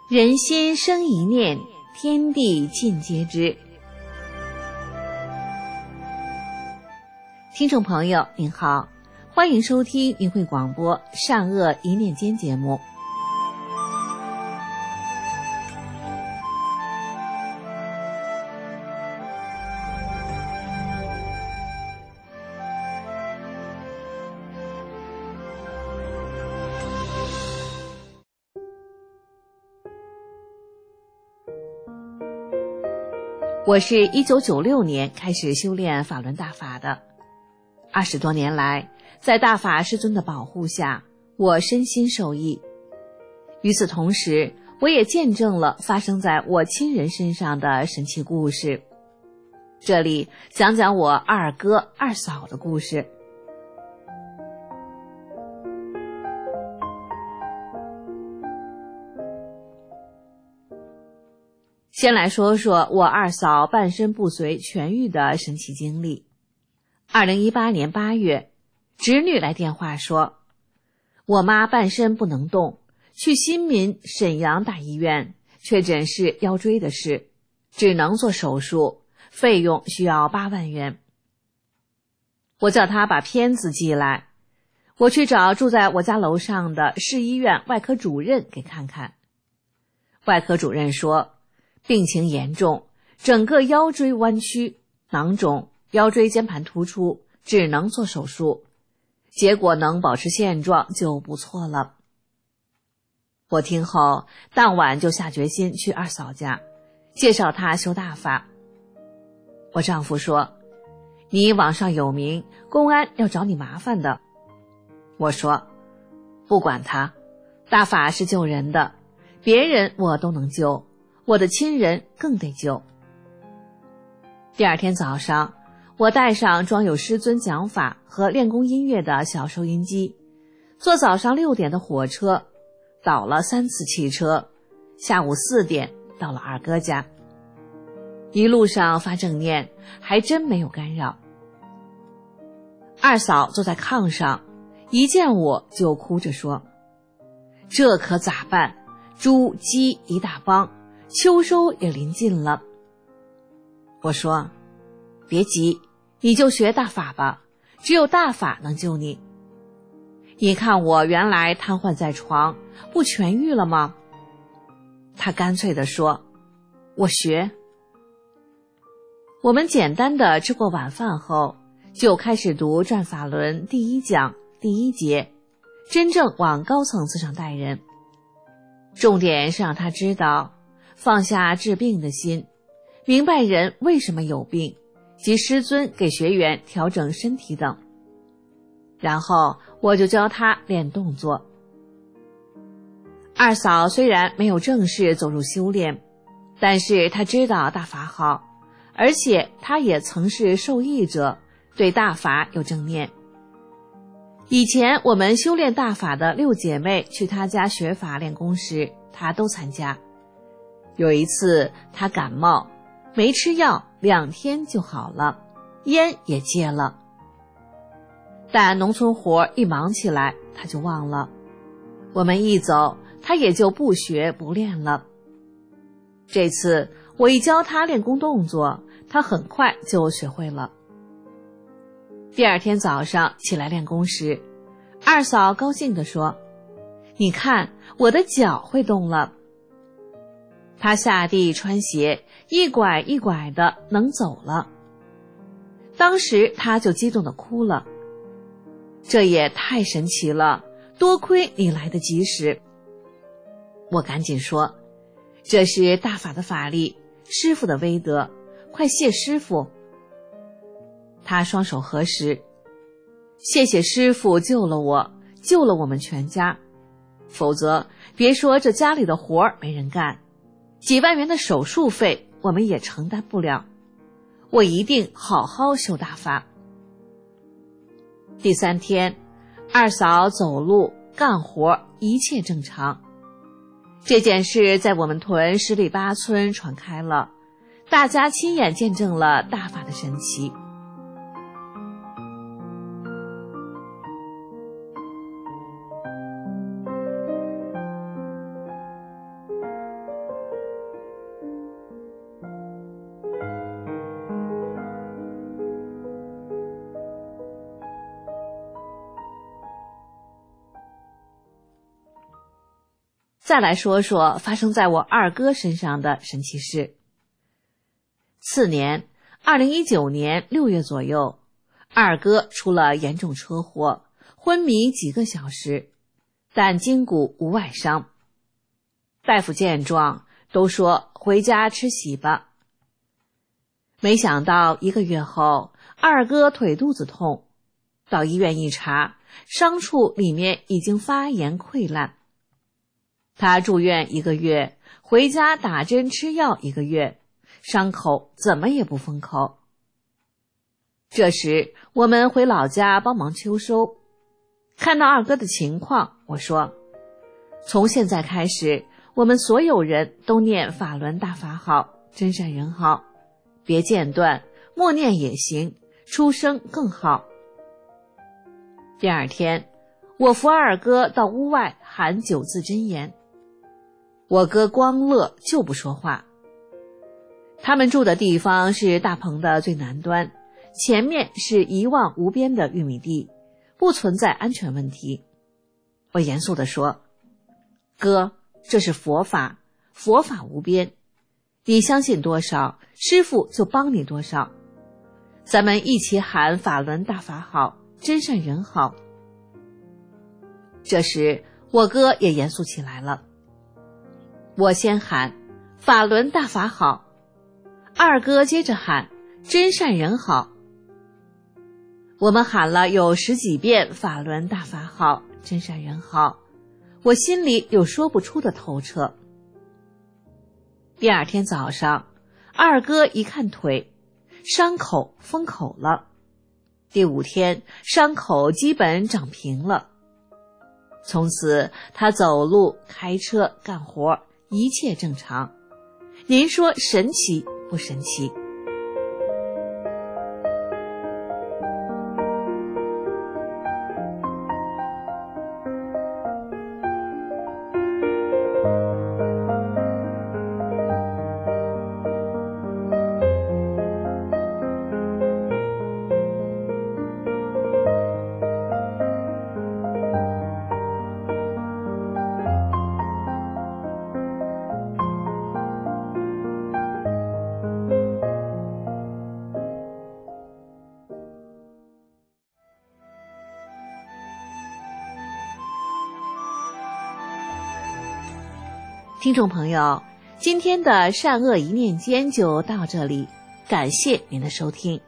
人心生一念，天地尽皆知。听众朋友您好，欢迎收听明慧广播善恶一念间节目。我是1996年开始修炼法轮大法的，20多年来，在大法师尊的保护下，我身心受益。与此同时，我也见证了发生在我亲人身上的神奇故事。这里讲讲我二哥、二嫂的故事。先来说说我二嫂半身不遂痊愈的神奇经历。2018年8月，侄女来电话说，我妈半身不能动，去新民沈阳大医院确诊是腰椎的事，只能做手术，费用需要8万元。我叫她把片子寄来，我去找住在我家楼上的市医院外科主任给看看。外科主任说，病情严重，整个腰椎弯曲，囊肿，腰椎间盘突出，只能做手术，结果能保持现状就不错了。我听后当晚就下决心去二嫂家，介绍她修大法。我丈夫说，你网上有名，公安要找你麻烦的。我说，不管他，大法是救人的，别人我都能救，我的亲人更得救。第二天早上，我带上装有师尊讲法和练功音乐的小收音机，坐早上6点的火车，倒了3次汽车，下午4点到了二哥家。一路上发正念，还真没有干扰。二嫂坐在炕上，一见我就哭着说，这可咋办？猪鸡一大帮，秋收也临近了。我说，别急，你就学大法吧，只有大法能救你。你看我原来瘫痪在床，不痊愈了吗？他干脆地说，我学。我们简单的吃过晚饭后，就开始读转法轮第1讲第1节，真正往高层次上带人。重点是让他知道放下治病的心，明白人为什么有病，及师尊给学员调整身体等。然后我就教他练动作。二嫂虽然没有正式走入修炼，但是她知道大法好，而且她也曾是受益者，对大法有正念。以前我们修炼大法的6姐妹去她家学法练功时，她都参加。有一次她感冒，没吃药2天就好了，烟也戒了。但农村活一忙起来，她就忘了。我们一走，她也就不学不练了。这次我一教她练功动作，她很快就学会了。第二天早上起来练功时，二嫂高兴地说，你看我的脚会动了。她下地穿鞋，一拐一拐的能走了。当时她就激动地哭了，这也太神奇了，多亏你来得及时。我赶紧说，这是大法的法力，师父的威德，快谢师父。他双手合十，谢谢师父救了我，救了我们全家，否则别说这家里的活儿没人干，几万元的手术费我们也承担不了，我一定好好修大法。第3天，二嫂走路干活一切正常。这件事在我们屯10里8村传开了，大家亲眼见证了大法的神奇。 再来说说发生在我二哥身上的神奇事。次年2019年6月左右，二哥出了严重车祸，昏迷几个小时，但筋骨无外伤。大夫见状都说回家吃喜吧。没想到1个月后，二哥腿肚子痛，到医院一查，伤处里面已经发炎溃烂。他住院1个月，回家打针吃药1个月，伤口怎么也不封口。这时我们回老家帮忙秋收，看到二哥的情况，我说，从现在开始，我们所有人都念法轮大法好，真善人好，别间断，默念也行，出声更好。第二天，我扶二哥到屋外喊9字真言，我哥光乐就不说话。他们住的地方是大棚的最南端，前面是一望无边的玉米地，不存在安全问题。我严肃地说，哥，这是佛法，佛法无边，你相信多少，师父就帮你多少。咱们一起喊法轮大法好，真善人好。这时我哥也严肃起来了，我先喊法轮大法好，二哥接着喊真善人好。我们喊了有10几遍法轮大法好，真善人好，我心里有说不出的透彻。第二天早上，二哥一看腿，伤口封口了。第5天，伤口基本长平了。从此他走路、开车、干活一切正常。您说神奇不神奇？听众朋友，今天的善恶一念间就到这里，感谢您的收听。